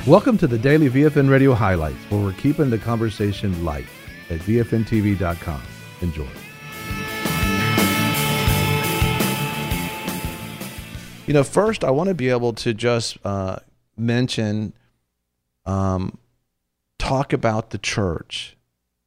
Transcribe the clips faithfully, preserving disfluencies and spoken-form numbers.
Welcome to the Daily V F N Radio Highlights, where we're keeping the conversation light at V F N T V dot com. Enjoy. You know, first, I want to be able to just uh, mention, um, talk about the church.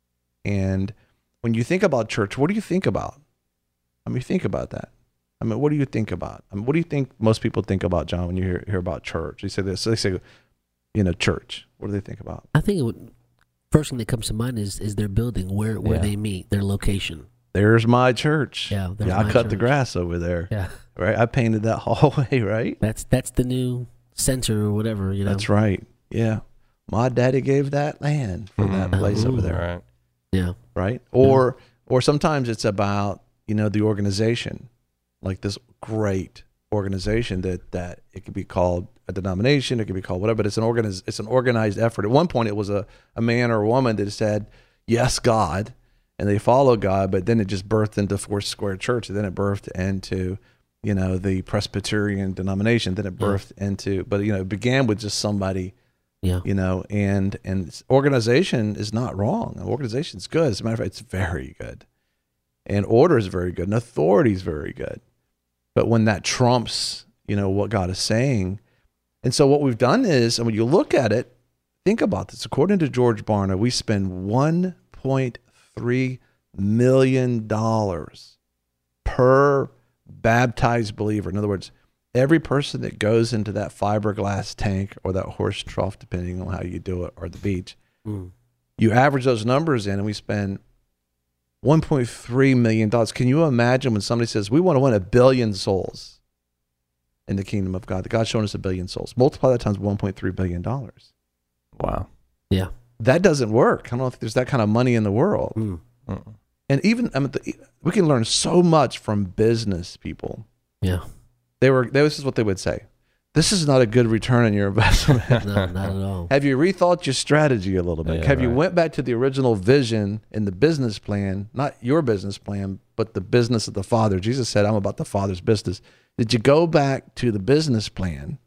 And when you think about church, what do you think about? I mean, think about that. I mean, what do you think about? I mean, what do you think most people think about, John, when you hear, hear about church? They say this, they say, you know, church. What do they think about? I think it would, first thing that comes to mind is is their building, where where Yeah. they meet, their location. There's my church. Yeah, there's yeah I my cut the church. grass over there. Yeah, Right? I painted that hallway, right? that's that's the new center or whatever. You know, That's right. Yeah. My daddy gave that land for that Mhm. place over Ooh. there. Right. Yeah, Right? Or or sometimes it's about, you know, the organization, like this great organization that that it could be called a denomination, it could be called whatever, but it's an organiz- it's an organized effort. At one point it was a, a man or a woman that said, yes, God, and they followed God, but then it just birthed into Four Square Church, and then it birthed into, you know, the Presbyterian denomination, then it birthed yeah. into, but you know, it began with just somebody. yeah, You know, and and organization is not wrong. Organization is good. As a matter of fact, it's very good. And order is very good. And authority is very good. But when that trumps, you know, what God is saying. And so what we've done is, and when you look at it, think about this. According to George Barna, we spend one point three million dollars per baptized believer. In other words, every person that goes into that fiberglass tank or that horse trough, depending on how you do it, or the beach, mm. you average those numbers in, and we spend one point three million dollars. Can you imagine when somebody says, we want to win a billion souls in the kingdom of God? That God's shown us a billion souls. Multiply that times one point three billion dollars. Wow. yeah. That doesn't work. I don't think there's that kind of money in the world. Mm. Mm-mm. And even, I mean, the, we can learn so much from business people. Yeah, They were, this is what they would say. This is not a good return on your investment. no, not at all. Have you rethought your strategy a little bit? Yeah, Have you right. went back to the original vision in the business plan, not your business plan, but the business of the Father? Jesus said, I'm about the Father's business. Did you go back to the business plan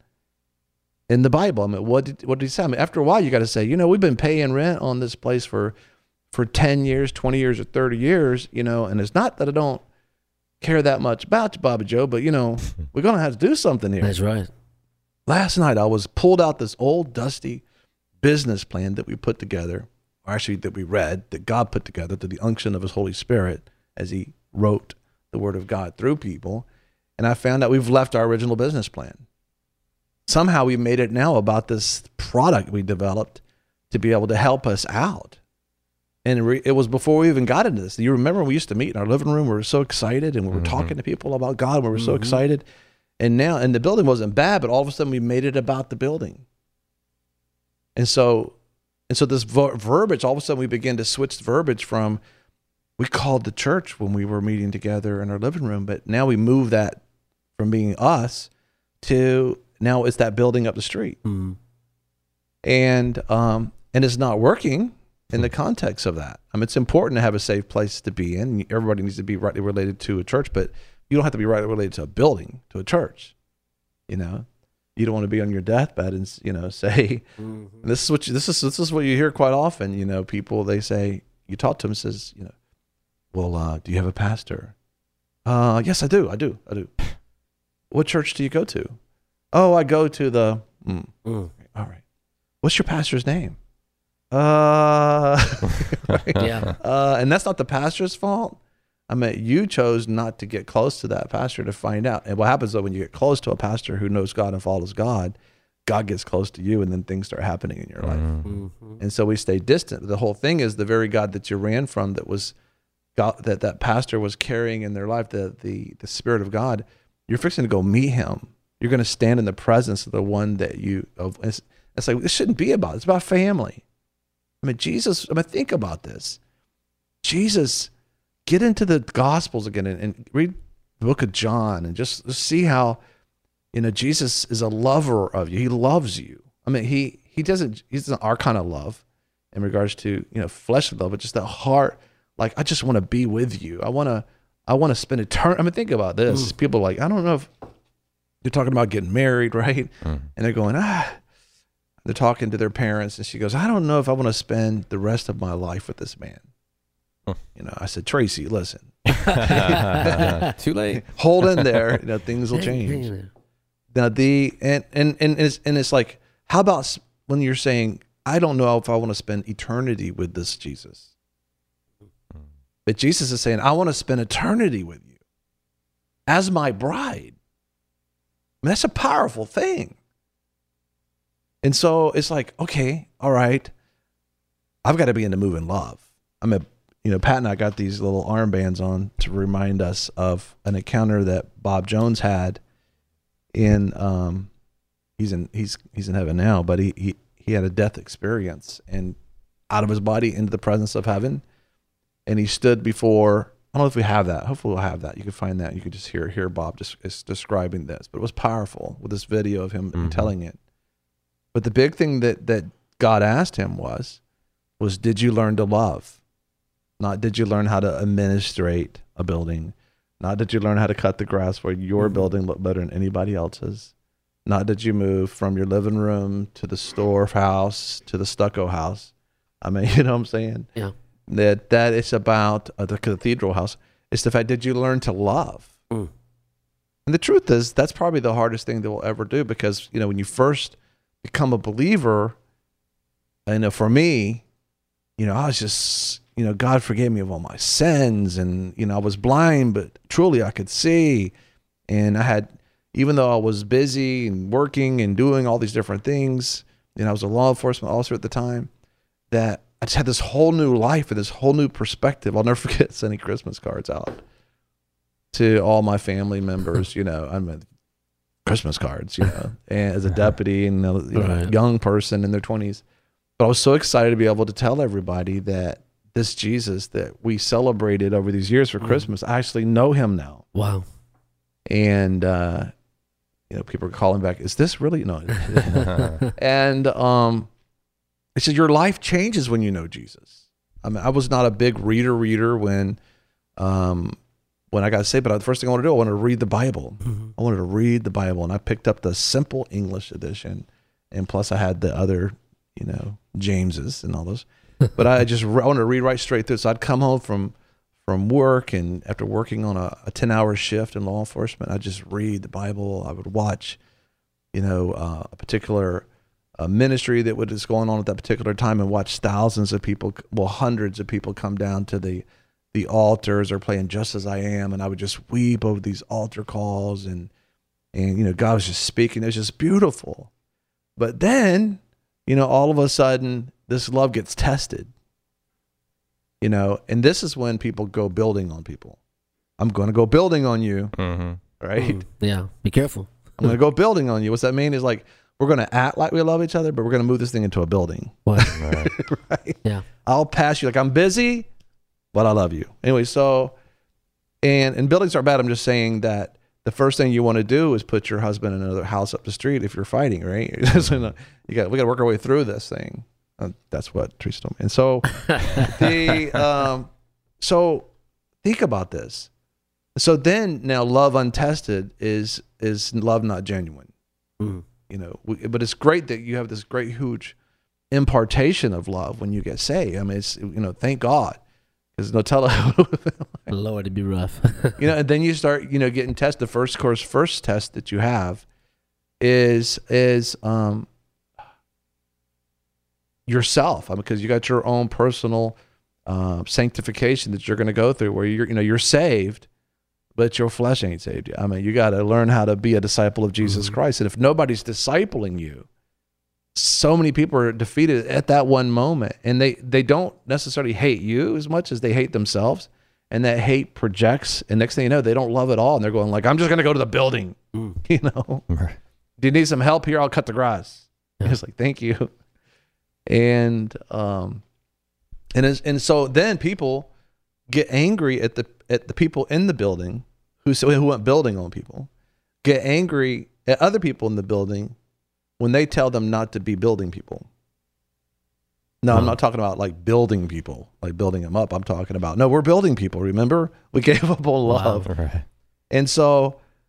in the Bible? I mean, what did, what did he say? I mean, after a while, you got to say, you know, we've been paying rent on this place for, for ten years, twenty years, or thirty years, you know, and it's not that I don't care that much about you, Bobby Joe, but, you know, we're going to have to do something here. That's right. Last night, I was pulled out this old, dusty business plan that we put together, or actually that we read, that God put together through the unction of his Holy Spirit as he wrote the word of God through people. And I found out we've left our original business plan. Somehow we made it now about this product we developed to be able to help us out. And it was before we even got into this. You remember when we used to meet in our living room, we were so excited, and we were Mm-hmm. talking to people about God, and we were so Mhm. excited. And now, and the building wasn't bad, but all of a sudden we made it about the building. And so, and so this ver- verbiage, all of a sudden we began to switch verbiage from, we called the church when we were meeting together in our living room, but now we move that from being us to now it's that building up the street. Mm. And, um, and it's not working in the context of that. I mean, it's important to have a safe place to be in. Everybody needs to be rightly related to a church, but you don't have to be rightly related to a building, to a church. You know, you don't want to be on your deathbed and, you know, say, Mhm. and this is what you, this is this is what you hear quite often. You know, people, they say, you talk to them, says, you know, well, uh, do you have a pastor? Uh, yes, I do. I do. I do. What church do you go to? Oh, I go to the. Mm, Mm. all right. What's your pastor's name? Uh, right? Yeah, uh, and that's not the pastor's fault. I mean, you chose not to get close to that pastor to find out. And what happens though, when you get close to a pastor who knows God and follows God, God gets close to you, and then things start happening in your life. Mm-hmm. Mhm. And so we stay distant. The whole thing is the very God that you ran from, that was God, that that pastor was carrying in their life, the the the Spirit of God. You're fixing to go meet him. You're going to stand in the presence of the one that you. Of, it's, it's like, this shouldn't be about. It's about family. I mean, Jesus. I mean, think about this. Jesus, get into the Gospels again and, and read the book of John, and just, just see how, you know, Jesus is a lover of you. He loves you. I mean, he he doesn't. He's not our kind of love in regards to, you know, fleshly love, but just that heart. Like, I just want to be with you. I want to. I want to spend eternity. I mean, think about this. Mm. People are like, I don't know if you're talking about getting married, right? Mm. And they're going, ah, They're talking to their parents, and she goes, I don't know if I want to spend the rest of my life with this man. Huh. You know, I said, Tracy, listen. Too late. Hold in there. You know, things will change. Now the and and and it's and it's like, how about when you're saying, I don't know if I want to spend eternity with this Jesus, but Jesus is saying, I want to spend eternity with you as my bride. I mean, that's a powerful thing. And so it's like, okay, all right, I've got to be in the move in love. I'm a, you know, Pat and I got these little armbands on to remind us of an encounter that Bob Jones had in, um, he's in, he's, he's in heaven now, but he, he, he had a death experience and out of his body into the presence of heaven. And he stood before, I don't know if we have that. Hopefully we'll have that. You can find that. You can just hear, hear Bob just is describing this, but it was powerful with this video of him mm-hmm. telling it. But the big thing that, that God asked him was, was, did you learn to love? Not did you learn how to administrate a building? Not did you learn how to cut the grass for your mm-hmm. building look better than anybody else's? Not did you move from your living room to the storehouse to the stucco house? I mean, you know what I'm saying? Yeah. That that it's about uh, the cathedral house. It's the fact, did you learn to love? Mm. And the truth is, that's probably the hardest thing that we'll ever do because, you know, when you first become a believer, I know for me, you know, I was just, you know, God forgave me of all my sins and, you know, I was blind, but truly I could see. And I had, even though I was busy and working and doing all these different things, and I was a law enforcement officer at the time, that I just had this whole new life and this whole new perspective. I'll never forget sending Christmas cards out to all my family members, you know, I mean, Christmas cards, you know, and as a deputy and a you know, right. young person in their twenties. But I was so excited to be able to tell everybody that this Jesus that we celebrated over these years for mm. Christmas, I actually know him now. Wow. And, uh, you know, people are calling back, is this really? No. and um, it said, your life changes when you know Jesus. I mean, I was not a big reader reader when, um, when I got saved, but the first thing I wanted to do, I wanted to read the Bible. Mm-hmm. I wanted to read the Bible, and I picked up the simple English edition, and plus I had the other, you know, Jameses and all those. But I just I wanted to read right straight through. So I'd come home from from work, and after working on a, a ten-hour shift in law enforcement, I'd just read the Bible. I would watch, you know, uh, a particular uh, ministry that was going on at that particular time, and watch thousands of people, well, hundreds of people come down to the the altars or playing Just As I Am, and I would just weep over these altar calls, and and you know, God was just speaking. It was just beautiful. But then, you know, all of a sudden, this love gets tested. You know, and this is when people go building on people. I'm going to go building on you, mm-hmm. right? Mm, yeah, be careful. I'm going to go building on you. What's that mean? Is like, we're going to act like we love each other, but we're going to move this thing into a building. What? Right. right? Yeah. I'll pass you like I'm busy, but I love you. Anyway, so, and, and buildings are bad. I'm just saying that the first thing you want to do is put your husband in another house up the street if you're fighting, right? so you got, we got to work our way through this thing. Uh, that's what Teresa told me. And so, the um, so think about this. So then, now love untested is is love not genuine. Mm. You know, we, but it's great that you have this great huge impartation of love when you get saved. I mean, it's, you know, thank God, because Nutella. Lord, it'd be rough. You know, and then you start, you know, getting tested. The first course, first test that you have is is um. yourself, I mean, because you got your own personal uh, sanctification that you're going to go through, where you're, you know, you're saved, but your flesh ain't saved yet. I mean, you got to learn how to be a disciple of Jesus mm-hmm. Christ. And if nobody's discipling you, so many people are defeated at that one moment, and they they don't necessarily hate you as much as they hate themselves, and that hate projects. And next thing you know, they don't love it all, and they're going like, "I'm just going to go to the building." Mm. You know, right. Do you need some help here? I'll cut the grass. Yeah. It's like, thank you. And um, and as, and so then people get angry at the at the people in the building who who went building on people, get angry at other people in the building when they tell them not to be building people. No, I'm not talking about like building people, like building them up. I'm talking about, no, we're building people. Remember, we gave up on love. Wow, right. And so,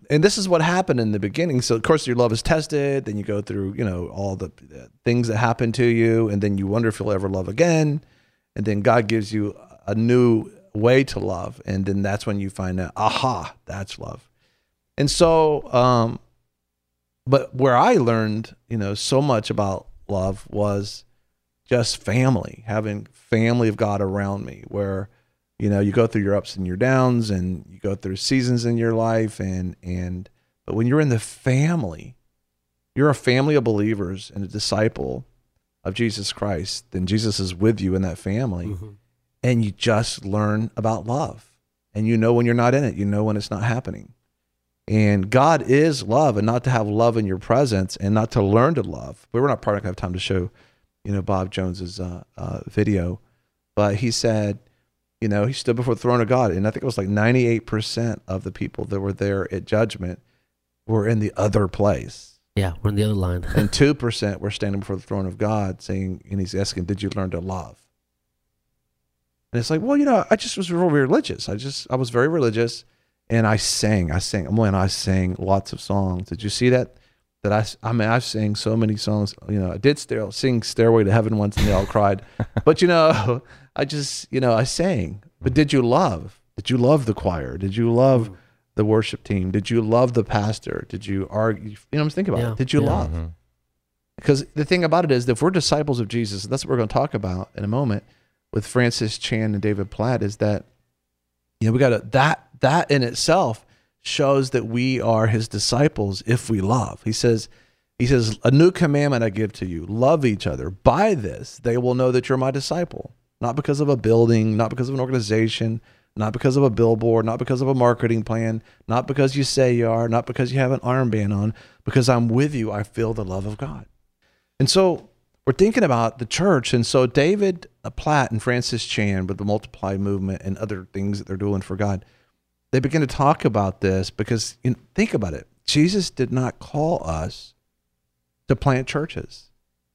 and this is what happened in the beginning. So of course your love is tested. Then you go through, you know, all the uh, things that happen to you, and then you wonder if you'll ever love again. And then God gives you a new way to love, and then that's when you find out, aha, that's love. And so, um, but where I learned, you know, so much about love was just family, having family of God around me, where, you know, you go through your ups and your downs, and you go through seasons in your life, and and but when you're in the family, you're a family of believers and a disciple of Jesus Christ, then Jesus is with you in that family, mm-hmm. and you just learn about love, and you know when you're not in it, you know when it's not happening. And God is love, and not to have love in your presence and not to learn to love. But we're not probably gonna have time to show, you know, Bob Jones's uh, uh, video, but he said, you know, he stood before the throne of God, and I think it was like ninety-eight percent of the people that were there at judgment were in the other place. Yeah, we're in the other line. And two percent were standing before the throne of God saying, and he's asking, did you learn to love? And it's like, well, you know, I just was real religious. I just, I was very religious, and I sang, I sang, when I sang lots of songs. Did you see that? That I, I mean, I sang so many songs, you know, I did still sing Stairway to Heaven once, and they all cried. But, you know, I just, you know, I sang. But did you love? Did you love the choir? Did you love the worship team? Did you love the pastor? Did you argue? You know, I'm thinking about yeah, it. Did you yeah. love? Mm-hmm. Because the thing about it is that if we're disciples of Jesus, that's what we're going to talk about in a moment with Francis Chan and David Platt, is that, you know, we got to, that, that in itself shows that we are his disciples if we love. He says, he says, a new commandment I give to you, love each other. By this, they will know that you're my disciple, not because of a building, not because of an organization, not because of a billboard, not because of a marketing plan, not because you say you are, not because you have an armband on, because I'm with you, I feel the love of God. And so we're thinking about the church. And so David Platt and Francis Chan with the Multiply movement and other things that they're doing for God, they begin to talk about this because, you know, think about it. Jesus did not call us to plant churches.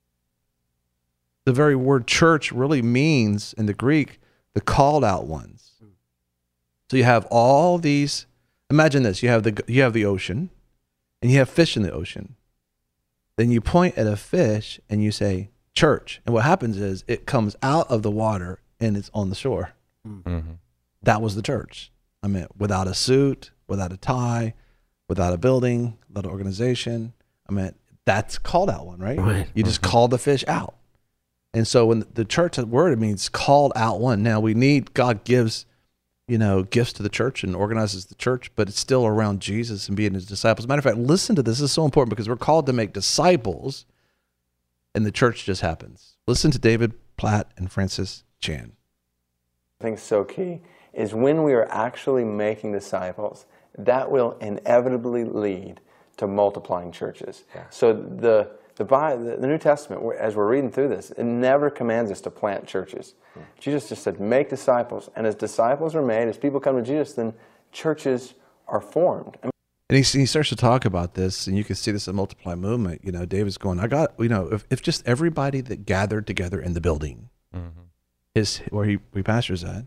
The very word church really means, in the Greek, the called out ones. So you have all these, imagine this, you have the you have the ocean, and you have fish in the ocean. Then you point at a fish and you say, church. And what happens is it comes out of the water and it's on the shore. Mm-hmm. That was the church. I mean, without a suit, without a tie, without a building, without an organization. I mean, that's called out one, right? Right. You just Mm-hmm. call the fish out. And so when the church word, it means called out one. Now we need, God gives, you know, gifts to the church and organizes the church, but it's still around Jesus and being his disciples. Matter of fact, listen to this. This is so important because we're called to make disciples, and the church just happens. Listen to David Platt and Francis Chan. I think so key is when we are actually making disciples, that will inevitably lead to multiplying churches. Yeah. So the The, Bible, the New Testament, as we're reading through this, it never commands us to plant churches. Mm. Jesus just said, make disciples. And as disciples are made, as people come to Jesus, then churches are formed. And he, he starts to talk about this, and you can see this in Multiply Movement. You know, David's going, I got, you know, if, if just everybody that gathered together in the building, mm-hmm. is where he, he pastors at,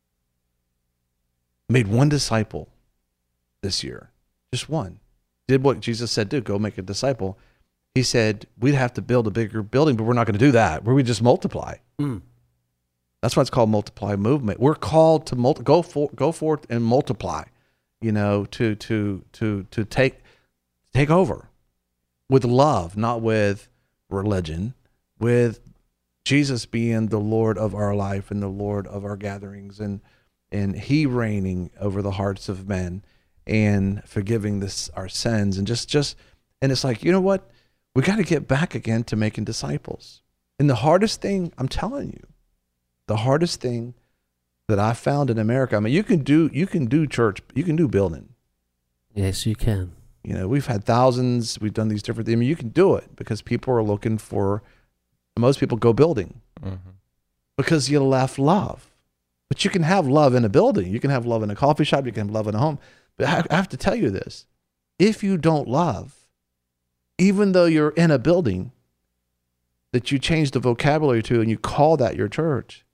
made one disciple this year, just one, did what Jesus said, do, go make a disciple. He said, we'd have to build a bigger building, but we're not going to do that. Where we just multiply. Mm. That's why it's called Multiply Movement. We're called to multi- go for, go forth and multiply, you know, to to to to take take over with love, not with religion, with Jesus being the Lord of our life and the Lord of our gatherings, and and he reigning over the hearts of men and forgiving this our sins, and just just and it's like, you know what? We got to get back again to making disciples. And the hardest thing, I'm telling you, the hardest thing that I found in America, I mean, you can do you can do church, you can do building. Yes, you can. You know, we've had thousands, we've done these different things. I mean, you can do it because people are looking for, most people go building mm-hmm. because you left love. But you can have love in a building. You can have love in a coffee shop. You can have love in a home. But I have to tell you this. If you don't love, even though you're in a building that you change the vocabulary to and you call that your church,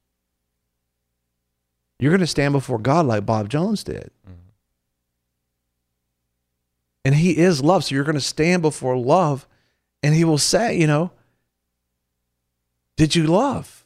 you're going to stand before God like Bob Jones did. Mm-hmm. And he is love. So you're going to stand before love and he will say, you know, did you love?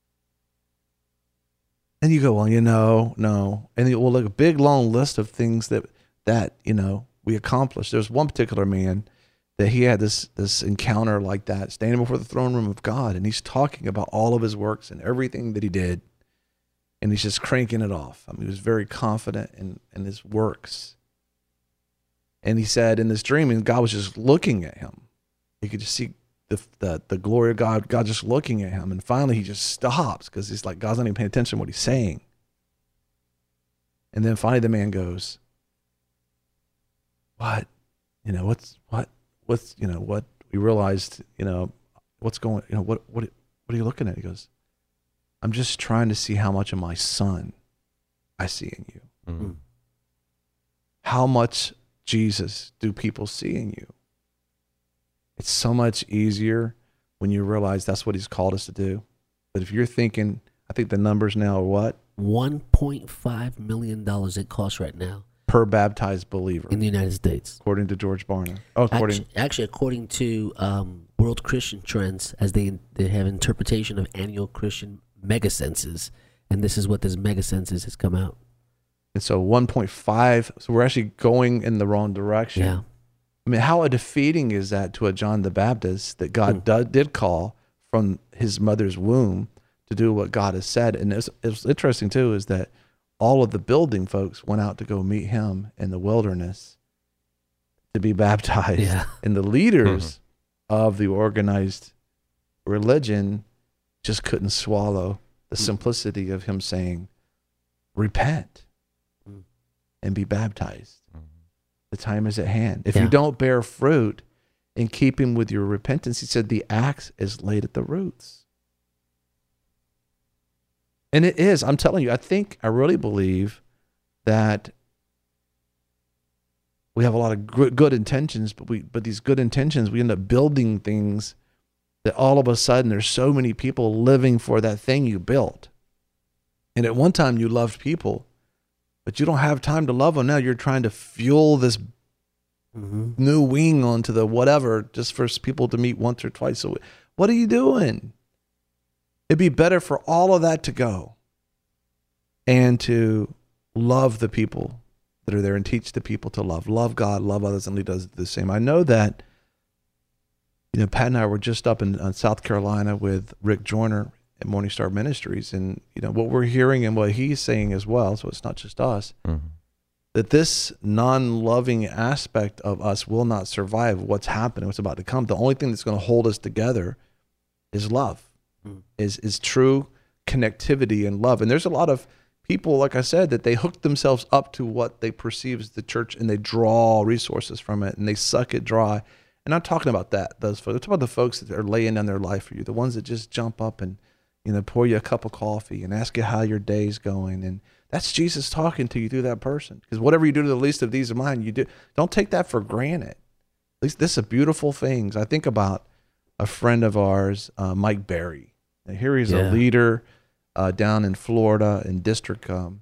And you go, well, you know, no. And it will look a big, long list of things that, that, you know, we accomplished. There's one particular man that he had this, this encounter like that, standing before the throne room of God. And he's talking about all of his works and everything that he did. And he's just cranking it off. I mean, he was very confident in, in his works. And he said in this dream, and God was just looking at him. He could just see the, the, the glory of God, God just looking at him. And finally he just stops because he's like, God's not even paying attention to what he's saying. And then finally the man goes, what? You know, what's, what, what's, you know, what we realized, you know, what's going, you know, what, what, what are you looking at? He goes, I'm just trying to see how much of my son I see in you. Mm-hmm. How much Jesus do people see in you? It's so much easier when you realize that's what he's called us to do. But if you're thinking, I think the numbers now are what? one point five million dollars it costs right now. Per baptized believer. In the United States. According to George Barna. Oh, according. Actually, actually according to um, World Christian Trends, as they, they have interpretation of annual Christian mega census, and this is what this mega census has come out. And so one point five, so we're actually going in the wrong direction. Yeah. I mean, how defeating is that to a John the Baptist that God mm. do, did call from his mother's womb to do what God has said? And it's, it's interesting, too, is that all of the building folks went out to go meet him in the wilderness to be baptized. Yeah. And the leaders mm-hmm. of the organized religion just couldn't swallow the simplicity of him saying, repent mm. and be baptized. The time is at hand. If yeah. you don't bear fruit in keeping with your repentance, he said the axe is laid at the roots. And it is. I'm telling you, I think, I really believe that we have a lot of good, good intentions, but we, but these good intentions, we end up building things that all of a sudden there's so many people living for that thing you built. And at one time you loved people, but you don't have time to love them now. You're trying to fuel this mm-hmm. new wing onto the whatever just for people to meet once or twice a week. What are you doing? It'd be better for all of that to go and to love the people that are there and teach the people to love. Love God, love others, and lead others the same. I know that, you know, Pat and I were just up in, in South Carolina with Rick Joyner at Morning Star Ministries, and you know what we're hearing and what he's saying as well, so it's not just us, mm-hmm. that this non-loving aspect of us will not survive what's happening, what's about to come. The only thing that's going to hold us together is love, mm. is is true connectivity and love. And there's a lot of people, like I said, that they hook themselves up to what they perceive as the church, and they draw resources from it, and they suck it dry. And I'm talking about that, those folks. I'm talking about the folks that are laying down their life for you, the ones that just jump up and, you know, pour you a cup of coffee and ask you how your day's going. And that's Jesus talking to you through that person. Because whatever you do to the least of these of mine, you do. Don't take that for granted. At least this is a beautiful thing. I think about a friend of ours, uh, Mike Berry. Now here he's yeah. a leader uh, down in Florida in District um,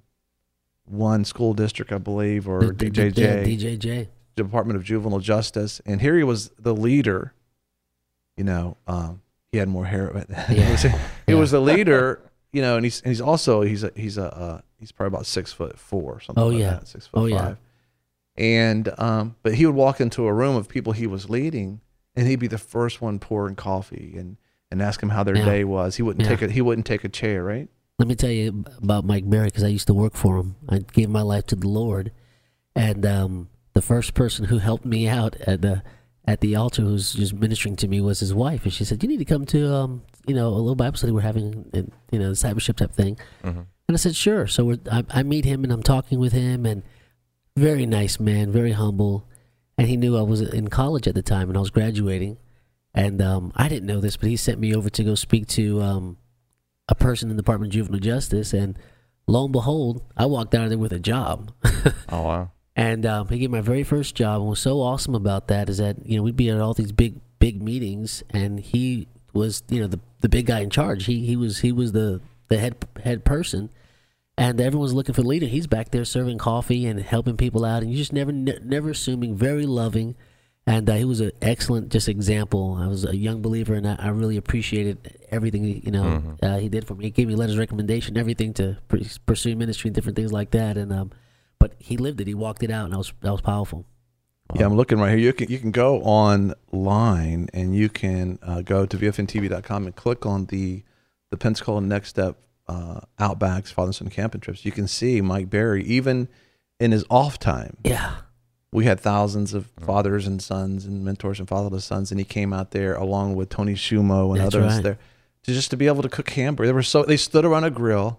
One School District, I believe, or the, D J J. The, the, D J J. Department of Juvenile Justice. And here he was the leader, you know, um, he had more hair. But Yeah. he, was, he yeah. was the leader, you know, and he's and he's also he's a he's a uh, he's probably about six foot four or something. Oh like yeah, that, six foot oh, five. Yeah. And um, but he would walk into a room of people he was leading, and he'd be the first one pouring coffee and, and ask them how their yeah. day was. He wouldn't yeah. take a he wouldn't take a chair, right? Let me tell you about Mike Berry, because I used to work for him. I gave my life to the Lord, and um, the first person who helped me out at the at the altar, who was just ministering to me, was his wife. And she said, "You need to come to um, you know, a little Bible study we're having, and you know, discipleship type thing." Mm-hmm. And I said, "Sure." So we're, I, I meet him, and I'm talking with him, and very nice man, very humble. And he knew I was in college at the time, and I was graduating. And um, I didn't know this, but he sent me over to go speak to um, a person in the Department of Juvenile Justice. And lo and behold, I walked out of there with a job. Oh, wow. And um, he gave me my very first job. And what's so awesome about that is that, you know, we'd be at all these big, big meetings, and he was, you know, the the big guy in charge. He he was he was the the head head person. And everyone's looking for a leader. He's back there serving coffee and helping people out, and you just never, ne- never assuming, very loving. And uh, he was an excellent just example. I was a young believer, and I, I really appreciated everything you know Mm-hmm. uh, he did for me. He gave me letters of recommendation, everything to pr- pursue ministry and different things like that. And um, but he lived it. He walked it out, and that was that was powerful. Yeah, I'm looking right here. You can you can go online and you can uh, go to V F N T V dot com and click on the the Pensacola Next Step uh, Outbacks Father and Son Camping Trips. You can see Mike Berry even in his off time. Yeah, We had thousands of fathers and sons and mentors and fatherless sons, and he came out there along with Tony Schumo and That's others right. there to just to be able to cook hamburger. They were so they stood around a grill,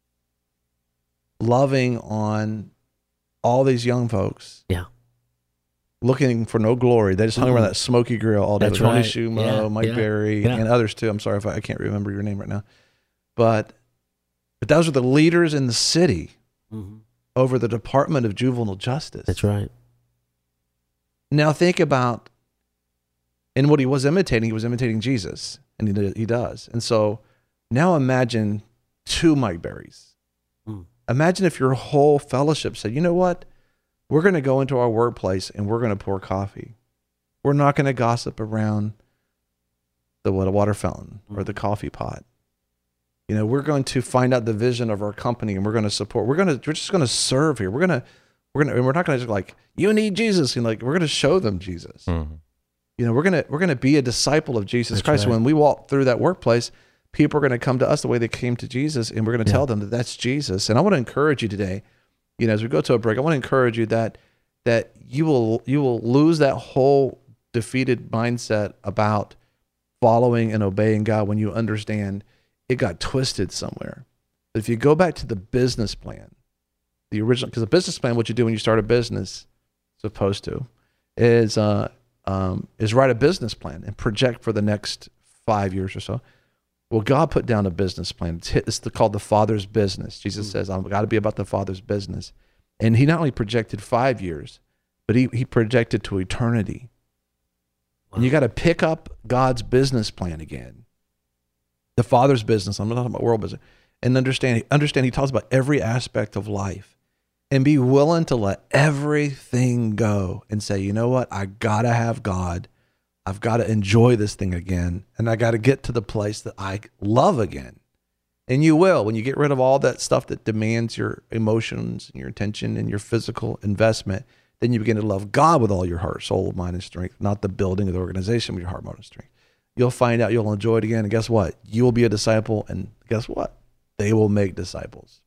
loving on all these young folks. Yeah. Looking for no glory. They just hung around Mhm. that smoky grill all day. That's Tony right. Schumo, Yeah, Mike yeah, Berry, yeah. and others too. I'm sorry if I, I can't remember your name right now. But but those are the leaders in the city hmm over the Department of Juvenile Justice. that's right. Now think about, and what he was imitating, he was imitating Jesus, and he, he does. And so now imagine two Mike Berrys. Mm. Imagine if your whole fellowship said, you know what? We're going to go into our workplace and we're going to pour coffee. We're not going to gossip around the what, a water fountain or the coffee pot. You know, we're going to find out the vision of our company and we're going to support. We're going to, we're just going to serve here. We're going to, we're going to, and we're not going to just like, you need Jesus. And like, we're going to show them Jesus. Mm-hmm. You know, we're going to, we're going to be a disciple of Jesus That's Christ. right. When we walk through that workplace, people are going to come to us the way they came to Jesus, and we're going to Yeah. tell them that that's Jesus. And I want to encourage you today, you know, as we go to a break, I want to encourage you that, that you will, you will lose that whole defeated mindset about following and obeying God when you understand it got twisted somewhere. But if you go back to the business plan, the original, because the business plan, what you do when you start a business, supposed to, is uh, um, is write a business plan and project for the next five years or so. Well, God put down a business plan. It's, hit, it's the, called the Father's business. Jesus says, I've got to be about the Father's business. And he not only projected five years, but he, he projected to eternity. And you got to pick up God's business plan again. The Father's business. I'm not talking about world business. And understand, understand he talks about every aspect of life. And be willing to let everything go and say, you know what? I got to have God. I've got to enjoy this thing again. And I got to get to the place that I love again. And you will, when you get rid of all that stuff that demands your emotions and your attention and your physical investment, then you begin to love God with all your heart, soul, mind, and strength, not the building of the organization with your heart, mind, and strength. You'll find out you'll enjoy it again. And guess what? You will be a disciple. And guess what? They will make disciples.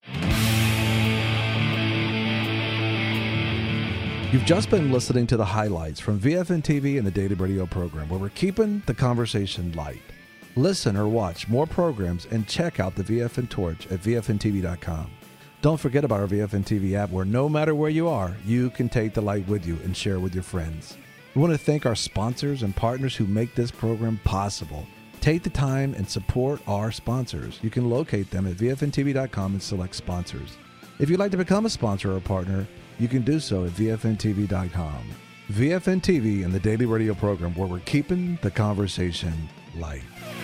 You've just been listening to the highlights from V F N T V and the Daily Radio program, where we're keeping the conversation light. Listen or watch more programs and check out the V F N Torch at V F N T V dot com. Don't forget about our V F N T V app, where no matter where you are, you can take the light with you and share it with your friends. We want to thank our sponsors and partners who make this program possible. Take the time and support our sponsors. You can locate them at V F N T V dot com and select sponsors. If you'd like to become a sponsor or a partner, you can do so at V F N T V dot com. V F N T V and the Daily Radio program, where we're keeping the conversation light.